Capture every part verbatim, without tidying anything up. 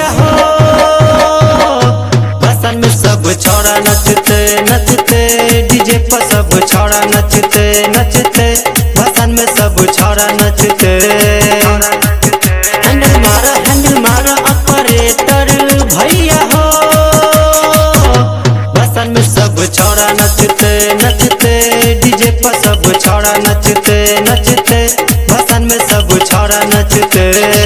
हो। भसान में सब छोड़ा नचते नचते, डीजे पर सब छोड़ा नचते नचते, भसान में सब छोड़ा नचते। हैंडल मारा हैंडल मारा ऑपरेटर भैया हो। भसान में सब छोड़ा नचते नचते, डीजे पर सब छोड़ा नचते नचते, भसान में सब छोड़ा नचते।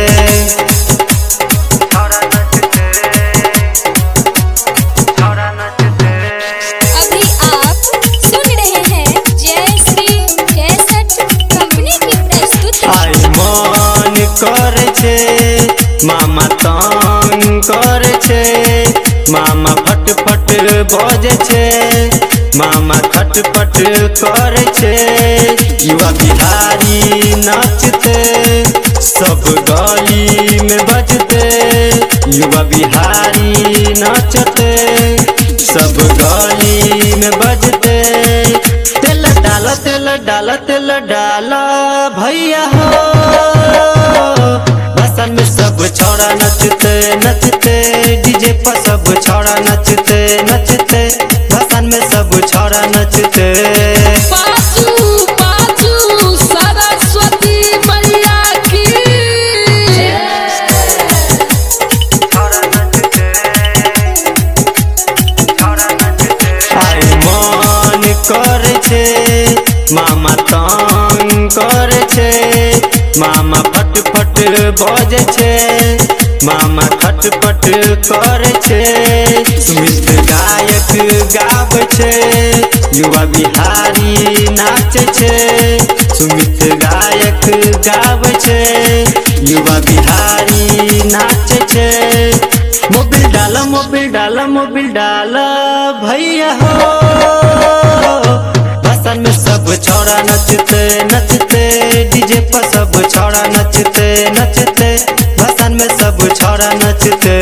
अभी आप सुन रहे हैं जय श्री कैसेट कंपनी की प्रस्तुति। आई मन करे छे मामा तंग करे छे, मामा फट फट बजे छे, मामा खटपट करे छे। युवा बिहारी नाचते सब गली में बजते, युवा बिहारी नाचते सब गली में बजते। तेल डाला तेल डाला तेल डाला भैया हो। भसान में सब छोड़ा नचते नचते, डीजे पर सब छोड़ा नचते नचते, भसान में सब छोड़ा नचते। पाचू पाचू सरस्वती मैया की आई मन करे छे मामा तंग करे छे, मामा फट फट बजे छे, मामा खटपट करे छे। सुमित गायक गावे छे, युवा बिहारी नाचे छे। सुमित गायक गावे छे, युवा बिहारी नाचे छे। मोबिल डाला मोबिल डाला मोबिल डाला भैया हो। भसान में सब छोड़ा नचते नचते, डीजे पर सब छोड़ा नचते नचते, भसान में सब छोड़ा नचते।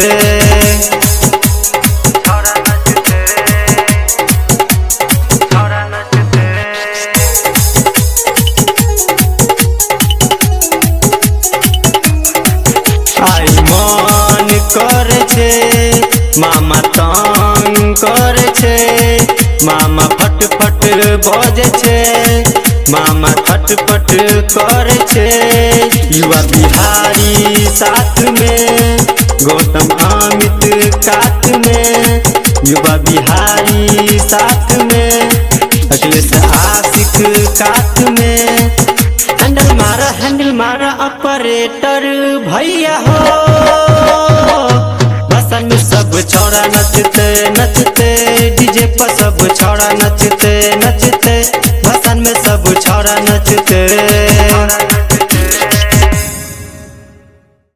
आई मन करे छे मामा तंग करे छे, मामा फट फट बजे छे, मामा खटपट करे छे। युवा बिहारी साथ में, गौतम अमित काट में, युवा बिहारी साथ में, अखिलेश आशिक काट में। हैंडल मारा हैंडल मारा ऑपरेटर भैया हो। भसान में सब छोड़ा नचते नचते, डीजे पर सब छोड़ा नचते नचते, भसान में सब छोड़ा नचते।